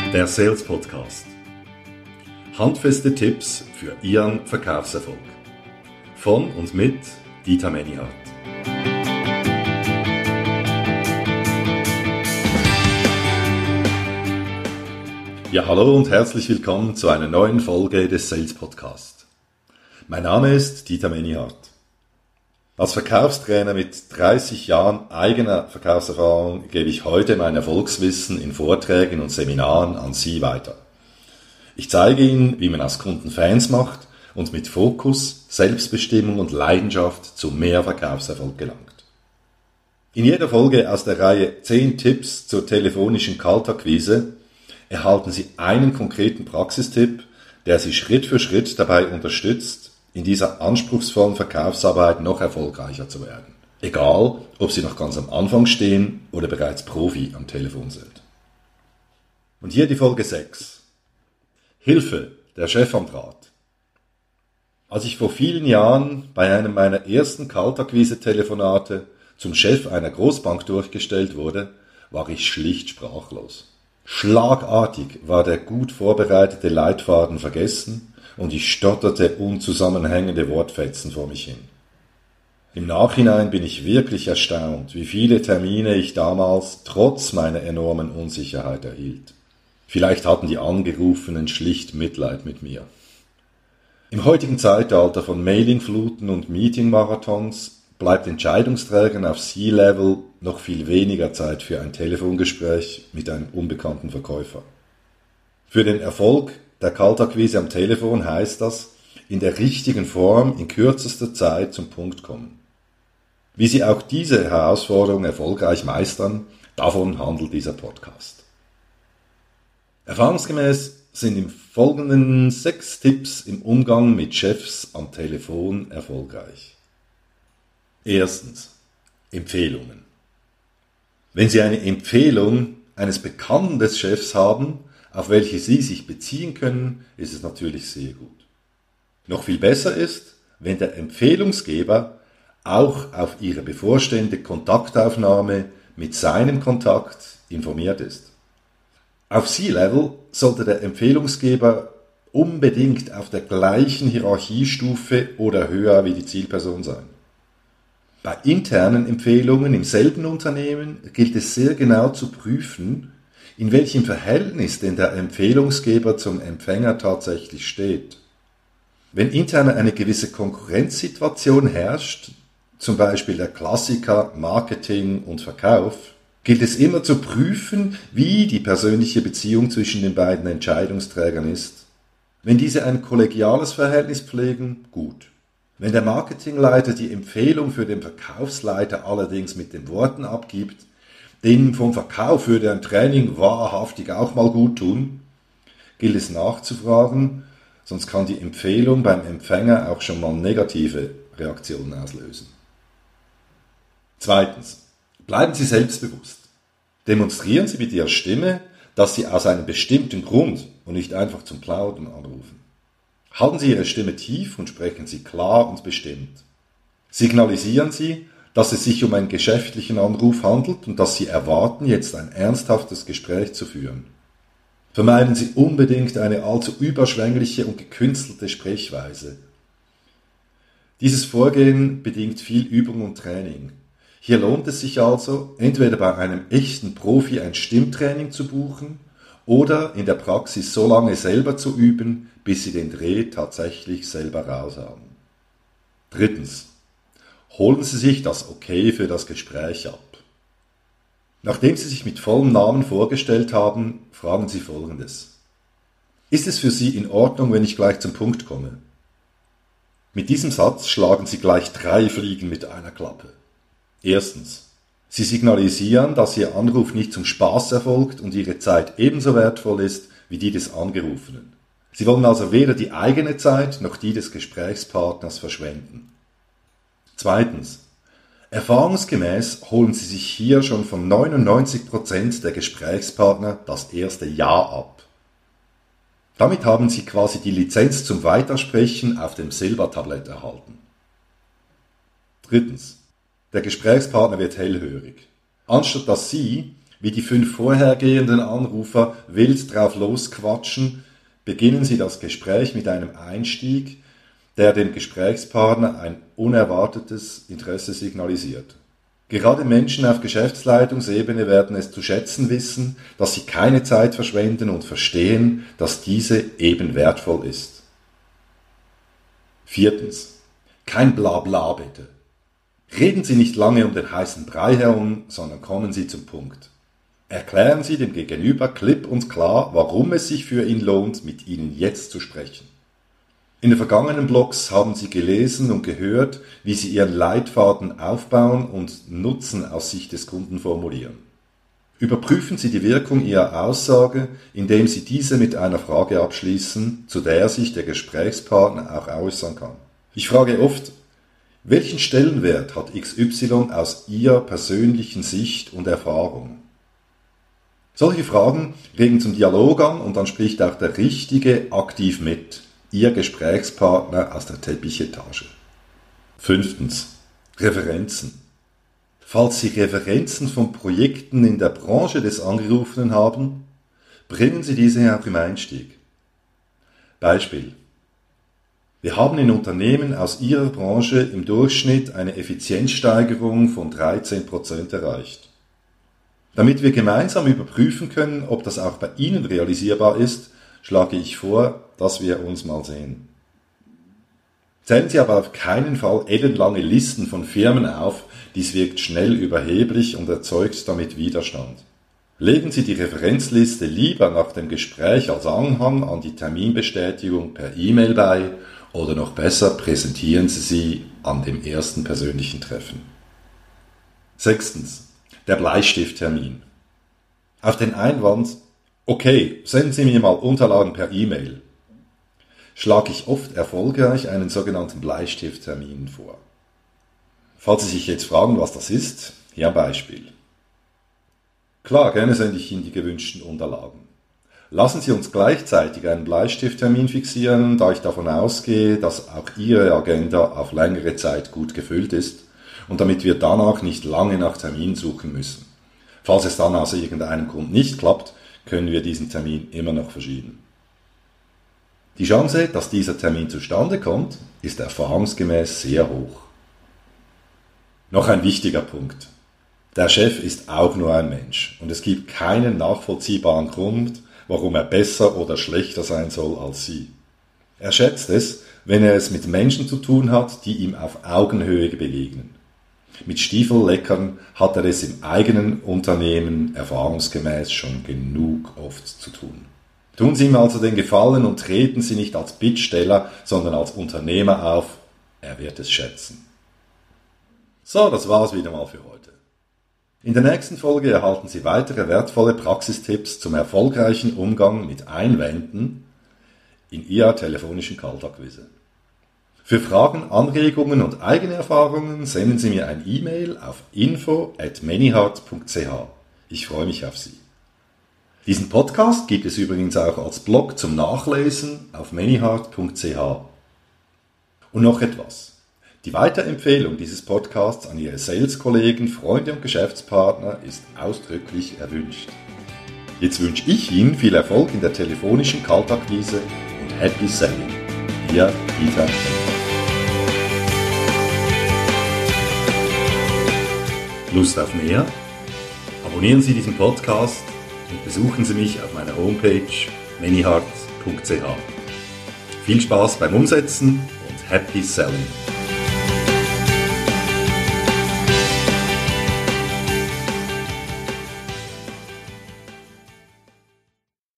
Der Sales Podcast. Handfeste Tipps für Ihren Verkaufserfolg. Von und mit Dieter Menihardt. Ja, hallo und herzlich willkommen zu einer neuen Folge des Sales Podcast. Mein Name ist Dieter Menihardt. Als Verkaufstrainer mit 30 Jahren eigener Verkaufserfahrung gebe ich heute mein Erfolgswissen in Vorträgen und Seminaren an Sie weiter. Ich zeige Ihnen, wie man aus Kunden Fans macht und mit Fokus, Selbstbestimmung und Leidenschaft zu mehr Verkaufserfolg gelangt. In jeder Folge aus der Reihe 10 Tipps zur telefonischen Kaltakquise erhalten Sie einen konkreten Praxistipp, der Sie Schritt für Schritt dabei unterstützt, in dieser anspruchsvollen Verkaufsarbeit noch erfolgreicher zu werden. Egal, ob Sie noch ganz am Anfang stehen oder bereits Profi am Telefon sind. Und hier die Folge 6. Hilfe, der Chef am Draht. Als ich vor vielen Jahren bei einem meiner ersten Kaltakquise-Telefonate zum Chef einer Großbank durchgestellt wurde, war ich schlicht sprachlos. Schlagartig war der gut vorbereitete Leitfaden vergessen und ich stotterte unzusammenhängende Wortfetzen vor mich hin. Im Nachhinein bin ich wirklich erstaunt, wie viele Termine ich damals trotz meiner enormen Unsicherheit erhielt. Vielleicht hatten die Angerufenen schlicht Mitleid mit mir. Im heutigen Zeitalter von Mailingfluten und Meetingmarathons bleibt Entscheidungsträgern auf C-Level noch viel weniger Zeit für ein Telefongespräch mit einem unbekannten Verkäufer. Für den Erfolg der Kaltakquise am Telefon heißt das, in der richtigen Form in kürzester Zeit zum Punkt kommen. Wie Sie auch diese Herausforderung erfolgreich meistern, davon handelt dieser Podcast. Erfahrungsgemäß sind im Folgenden 6 Tipps im Umgang mit Chefs am Telefon erfolgreich. Erstens, Empfehlungen. Wenn Sie eine Empfehlung eines Bekannten des Chefs haben, auf welche Sie sich beziehen können, ist es natürlich sehr gut. Noch viel besser ist, wenn der Empfehlungsgeber auch auf Ihre bevorstehende Kontaktaufnahme mit seinem Kontakt informiert ist. Auf C-Level sollte der Empfehlungsgeber unbedingt auf der gleichen Hierarchiestufe oder höher wie die Zielperson sein. Bei internen Empfehlungen im selben Unternehmen gilt es sehr genau zu prüfen, in welchem Verhältnis denn der Empfehlungsgeber zum Empfänger tatsächlich steht. Wenn intern eine gewisse Konkurrenzsituation herrscht, zum Beispiel der Klassiker Marketing und Verkauf, gilt es immer zu prüfen, wie die persönliche Beziehung zwischen den beiden Entscheidungsträgern ist. Wenn diese ein kollegiales Verhältnis pflegen, gut. Wenn der Marketingleiter die Empfehlung für den Verkaufsleiter allerdings mit den Worten abgibt, denn vom Verkauf würde ein Training wahrhaftig auch mal gut tun, gilt es nachzufragen, sonst kann die Empfehlung beim Empfänger auch schon mal negative Reaktionen auslösen. Zweitens, bleiben Sie selbstbewusst. Demonstrieren Sie mit Ihrer Stimme, dass Sie aus einem bestimmten Grund und nicht einfach zum Plaudern anrufen. Halten Sie Ihre Stimme tief und sprechen Sie klar und bestimmt. Signalisieren Sie, dass es sich um einen geschäftlichen Anruf handelt und dass Sie erwarten, jetzt ein ernsthaftes Gespräch zu führen. Vermeiden Sie unbedingt eine allzu überschwängliche und gekünstelte Sprechweise. Dieses Vorgehen bedingt viel Übung und Training. Hier lohnt es sich also, entweder bei einem echten Profi ein Stimmtraining zu buchen oder in der Praxis so lange selber zu üben, bis Sie den Dreh tatsächlich selber raus haben. Drittens. Holen Sie sich das Okay für das Gespräch ab. Nachdem Sie sich mit vollem Namen vorgestellt haben, fragen Sie Folgendes. Ist es für Sie in Ordnung, wenn ich gleich zum Punkt komme? Mit diesem Satz schlagen Sie gleich 3 Fliegen mit einer Klappe. Erstens. Sie signalisieren, dass Ihr Anruf nicht zum Spaß erfolgt und Ihre Zeit ebenso wertvoll ist wie die des Angerufenen. Sie wollen also weder die eigene Zeit noch die des Gesprächspartners verschwenden. Zweitens. Erfahrungsgemäß holen Sie sich hier schon von 99% der Gesprächspartner das erste Ja ab. Damit haben Sie quasi die Lizenz zum Weitersprechen auf dem Silbertablett erhalten. Drittens. Der Gesprächspartner wird hellhörig. Anstatt dass Sie Wie die 5 vorhergehenden Anrufer wild drauf losquatschen, beginnen Sie das Gespräch mit einem Einstieg, der dem Gesprächspartner ein unerwartetes Interesse signalisiert. Gerade Menschen auf Geschäftsleitungsebene werden es zu schätzen wissen, dass sie keine Zeit verschwenden und verstehen, dass diese eben wertvoll ist. 4. Kein Blabla bitte. Reden Sie nicht lange um den heißen Brei herum, sondern kommen Sie zum Punkt. Erklären Sie dem Gegenüber klipp und klar, warum es sich für ihn lohnt, mit Ihnen jetzt zu sprechen. In den vergangenen Blogs haben Sie gelesen und gehört, wie Sie Ihren Leitfaden aufbauen und Nutzen aus Sicht des Kunden formulieren. Überprüfen Sie die Wirkung Ihrer Aussage, indem Sie diese mit einer Frage abschließen, zu der sich der Gesprächspartner auch äußern kann. Ich frage oft, welchen Stellenwert hat XY aus Ihrer persönlichen Sicht und Erfahrung? Solche Fragen regen zum Dialog an und dann spricht auch der Richtige aktiv mit, Ihr Gesprächspartner aus der Teppichetage. 5. Referenzen. Falls Sie Referenzen von Projekten in der Branche des Angerufenen haben, bringen Sie diese auch im Einstieg. Beispiel. Wir haben in Unternehmen aus Ihrer Branche im Durchschnitt eine Effizienzsteigerung von 13% erreicht. Damit wir gemeinsam überprüfen können, ob das auch bei Ihnen realisierbar ist, schlage ich vor, dass wir uns mal sehen. Zählen Sie aber auf keinen Fall ellenlange Listen von Firmen auf, dies wirkt schnell überheblich und erzeugt damit Widerstand. Legen Sie die Referenzliste lieber nach dem Gespräch als Anhang an die Terminbestätigung per E-Mail bei oder noch besser präsentieren Sie sie an dem ersten persönlichen Treffen. 6. Der Bleistifttermin. Auf den Einwand, okay, senden Sie mir mal Unterlagen per E-Mail, schlage ich oft erfolgreich einen sogenannten Bleistifttermin vor. Falls Sie sich jetzt fragen, was das ist, hier ein Beispiel. Klar, gerne sende ich Ihnen die gewünschten Unterlagen. Lassen Sie uns gleichzeitig einen Bleistifttermin fixieren, da ich davon ausgehe, dass auch Ihre Agenda auf längere Zeit gut gefüllt ist und damit wir danach nicht lange nach Terminen suchen müssen. Falls es dann aus irgendeinem Grund nicht klappt, können wir diesen Termin immer noch verschieben. Die Chance, dass dieser Termin zustande kommt, ist erfahrungsgemäß sehr hoch. Noch ein wichtiger Punkt. Der Chef ist auch nur ein Mensch und es gibt keinen nachvollziehbaren Grund, warum er besser oder schlechter sein soll als Sie. Er schätzt es, wenn er es mit Menschen zu tun hat, die ihm auf Augenhöhe begegnen. Mit Stiefelleckern hat er es im eigenen Unternehmen erfahrungsgemäß schon genug oft zu tun. Tun Sie ihm also den Gefallen und treten Sie nicht als Bittsteller, sondern als Unternehmer auf. Er wird es schätzen. So, das war's wieder mal für heute. In der nächsten Folge erhalten Sie weitere wertvolle Praxistipps zum erfolgreichen Umgang mit Einwänden in Ihrer telefonischen Kaltakquise. Für Fragen, Anregungen und eigene Erfahrungen senden Sie mir ein E-Mail auf info@manyheart.ch. Ich freue mich auf Sie. Diesen Podcast gibt es übrigens auch als Blog zum Nachlesen auf manyheart.ch. Und noch etwas. Die Weiterempfehlung dieses Podcasts an Ihre Sales-Kollegen, Freunde und Geschäftspartner ist ausdrücklich erwünscht. Jetzt wünsche ich Ihnen viel Erfolg in der telefonischen Kaltakquise und Happy Selling. Ihr Dieter Menihardt. Lust auf mehr? Abonnieren Sie diesen Podcast und besuchen Sie mich auf meiner Homepage manyheart.ch. Viel Spaß beim Umsetzen und Happy Selling!